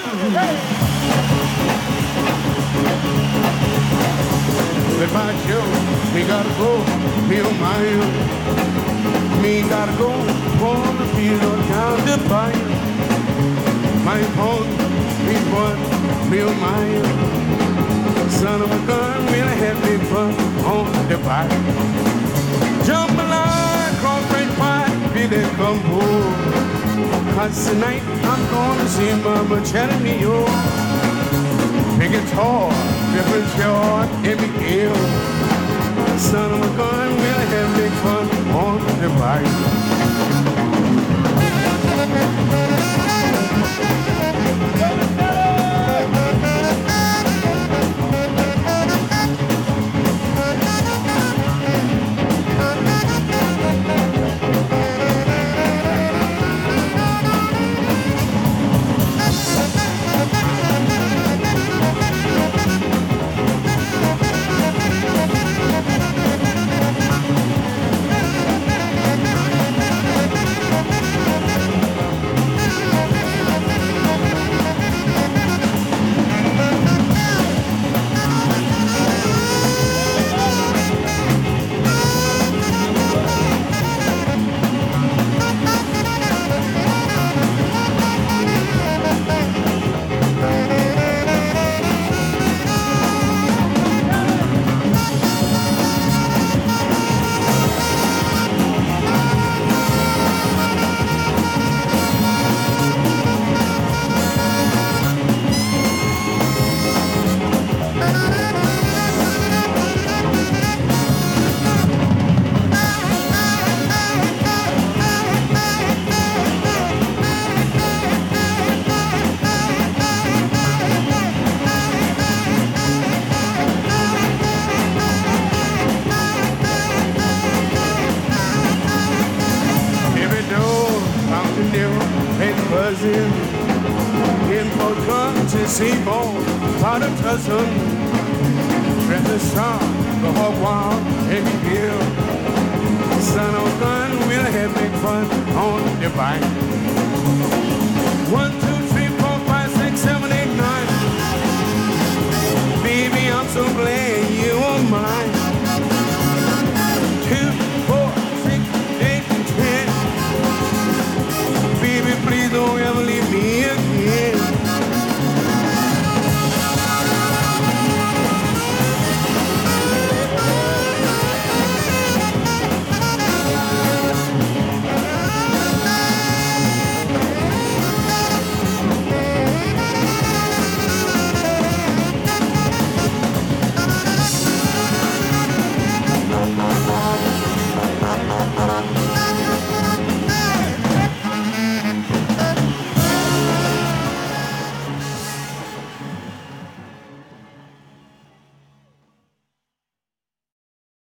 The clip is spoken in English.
If I show, we gotta go, feel my me gotta go, on the field or down the fire. My home, we want, feel my son of a gun, we'll have big fun on the fire. Jump a line, cross right fire, feel it come home. Cause tonight I'm gonna see Mama Chattanooga. Big guitar, different short, every hill. Son of a gun, we'll have big fun on the bike. Buzzing in for to see more part of cousin. Dress the star, the hog wild, heavy hill. Son of a gun, we'll have big fun on the bike. 1, 2.